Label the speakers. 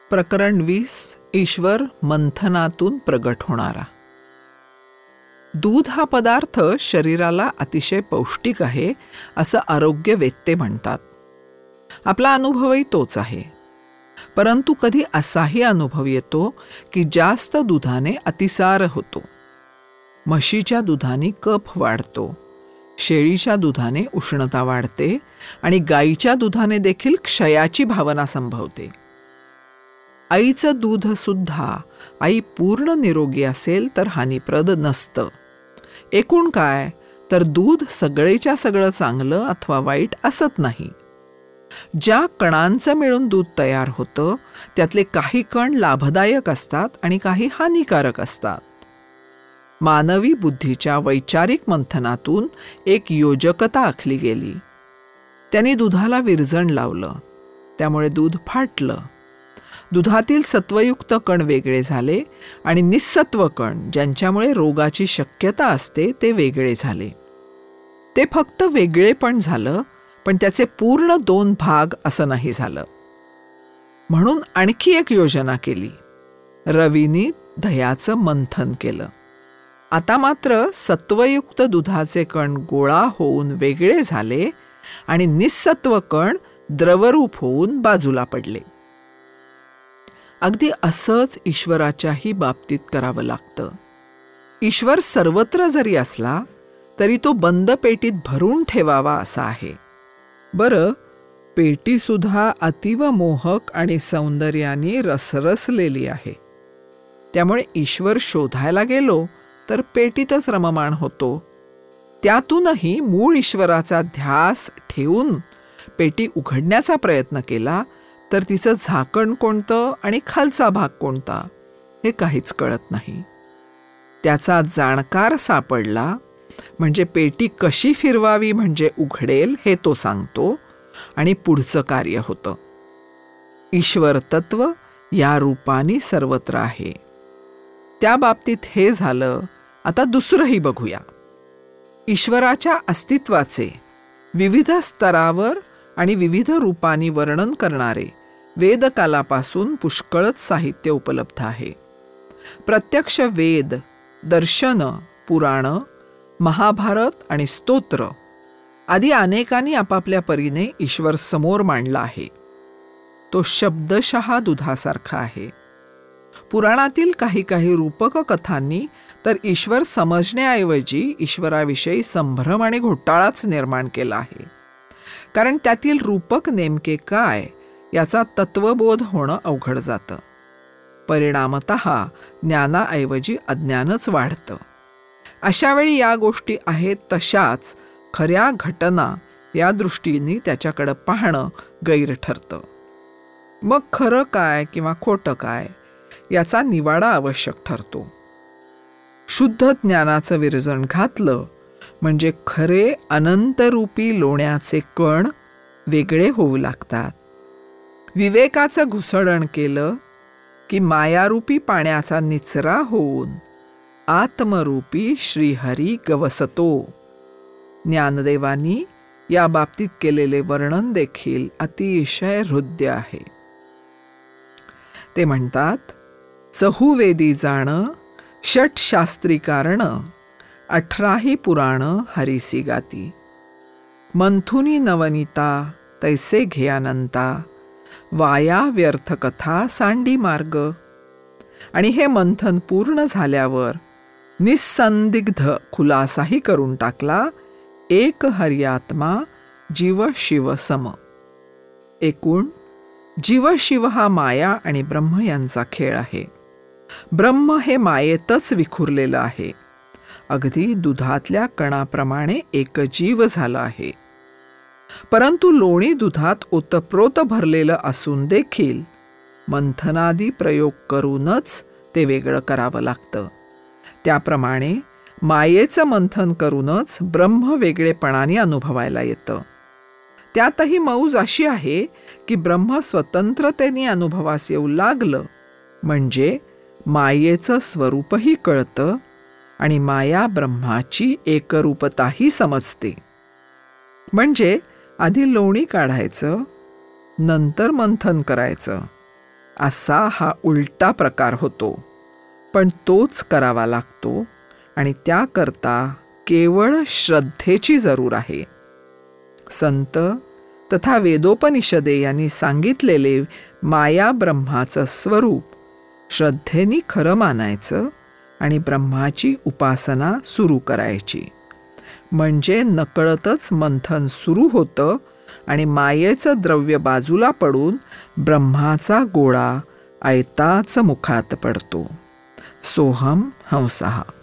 Speaker 1: प्रकरण 20. ईश्वर मंथनातून प्रगट होणारा. दूध हा पदार्थ शरीराला अतिशय पौष्टिक आहे असं आरोग्यवेत्ते म्हणतात. आपला अनुभवही तोच आहे. परंतु कधी असाही अनुभव येतो की जास्त दुधाने अतिसार होतो. म्हशीच्या दुधाने कफ वाढतो, शेळीच्या दुधाने उष्णता वाढते आणि गाईच्या दुधाने देखील क्षयाची भावना संभवते. आईचं दूध सुद्धा आई पूर्ण निरोगी असेल तर हानिप्रद नसतं. एकूण काय तर दूध सगळेच्या सगळं चांगलं अथवा वाईट असत नाही. ज्या कणांचं मिळून दूध तयार होतं त्यातले काही कण लाभदायक असतात आणि काही हानिकारक असतात. मानवी बुद्धीच्या वैचारिक मंथनातून एक योजकता आखली गेली. त्यांनी दुधाला विरजण लावलं, त्यामुळे दूध फाटलं. दुधातील सत्वयुक्त कण वेगळे झाले आणि निस्सत्व कण ज्यांच्यामुळे रोगाची शक्यता असते ते वेगळे झाले. ते फक्त वेगळेपण झालं, पण त्याचे पूर्ण 2 भाग असं नाही झालं. म्हणून आणखी एक योजना केली. रवीनी दह्याचं मंथन केलं. आता मात्र सत्वयुक्त दुधाचे कण गोळा होऊन वेगळे झाले आणि निस्सत्व कण द्रवरूप होऊन बाजूला पडले. अगदी असंच ईश्वराच्याही बाबतीत करावं लागतं. ईश्वर सर्वत्र जरी असला तरी तो बंद पेटीत भरून ठेवावा असा आहे. बरं, पेटीसुद्धा अतीव मोहक आणि सौंदर्याने रसरसलेली आहे. त्यामुळे ईश्वर शोधायला गेलो तर पेटीतच रममाण होतो. त्यातूनही मूळ ईश्वराचा ध्यास ठेवून पेटी उघडण्याचा प्रयत्न केला तर तिचं झाकण कोणतं आणि खालचा भाग कोणता हे काहीच कळत नाही. त्याचा जाणकार सापडला म्हणजे पेटी कशी फिरवावी म्हणजे उघडेल हे तो सांगतो आणि पुढचं कार्य होतं. ईश्वर तत्व या रूपाने सर्वत्र आहे. त्या बाबतीत हे झालं. आता दुसरंही बघूया. ईश्वराच्या अस्तित्वाचे विविध स्तरावर आणि विविध रूपांनी वर्णन करणारे वेदकालापासून पुष्कळच साहित्य उपलब्ध आहे. प्रत्यक्ष वेद, दर्शनं, पुराणं, महाभारत आणि स्तोत्र आदी अनेकांनी आपापल्या परीने ईश्वर समोर मांडला आहे. तो शब्दशः दुधासारखा आहे. पुराणातील काही रूपक कथांनी तर ईश्वर समजण्याऐवजी ईश्वराविषयी संभ्रम आणि घोटाळाच निर्माण केला आहे. कारण त्यातील रूपक नेमके काय याचा तत्वबोध होणं अवघड जातं. परिणामतः ज्ञानाऐवजी अज्ञानच वाढतं. अशावेळी या गोष्टी आहेत तशाच खऱ्या घटना या दृष्टीने त्याच्याकडं पाहणं गैर ठरतं. मग खरं काय किंवा खोटं काय याचा निवाडा आवश्यक ठरतो. शुद्ध ज्ञानाचं विरजण घातलं म्हणजे खरे अनंतरूपी लोण्याचे कण वेगळे होऊ लागतात. विवेकाचं घुसडण केलं की मायारूपी पाण्याचा निचरा होऊन आत्मरूपी श्रीहरी गवसतो. ज्ञानदेवांनी या बाबतीत केलेले वर्णन देखील अतिशय हृद्य आहे. ते म्हणतात, चहुवेदी जाणं, षटशास्त्री कारण, 18 पुराण हरिसी गाती. मंथुनी नवनीता तैसे घेयानंता, वाया व्यर्थ कथा सांडी मार्ग. आणि हे मंथन पूर्ण झाल्यावर निस्संदिग्ध खुलासाही करून टाकला, एक हरियात्मा जीव शिव सम. एकूण जीव शिव हा माया आणि ब्रह्म यांचा खेळ आहे. ब्रह्म हे मायेतच विखुरलेलं आहे. अगदी दुधातल्या कणाप्रमाणे एक जीव झाला आहे. परंतु लोणी दुधात ओतप्रोत भरलेलं असून देखील मंथनादी प्रयोग करूनच ते वेगळं करावं लागतं. त्याप्रमाणे मायेचं मंथन करूनच ब्रह्म वेगळेपणाने अनुभवायला येतं. त्यातही मौज अशी आहे की ब्रह्म स्वतंत्रतेने अनुभवास येऊ लागलं म्हणजे मायेचं स्वरूपही कळतं आणि माया ब्रह्माची एकरूपताही समजते. म्हणजे आधी लोणी काढायचं, नंतर मंथन करायचं. असा हा उलटा प्रकार होतो. पण तोच करावा लागतो आणि त्याकरता केवळ श्रद्धेची जरूर आहे. संत तथा वेदोपनिषदे यांनी सांगितलेले माया ब्रह्माचं स्वरूप श्रद्धेने खरं मानायचं आणि ब्रह्माची उपासना सुरू करायची. म्हणजे नकळतच मंथन सुरू होतं आणि मायेचं द्रव्य बाजूला पडून ब्रह्माचा गोळा आयताच मुखात पडतो. सोहम हंसः.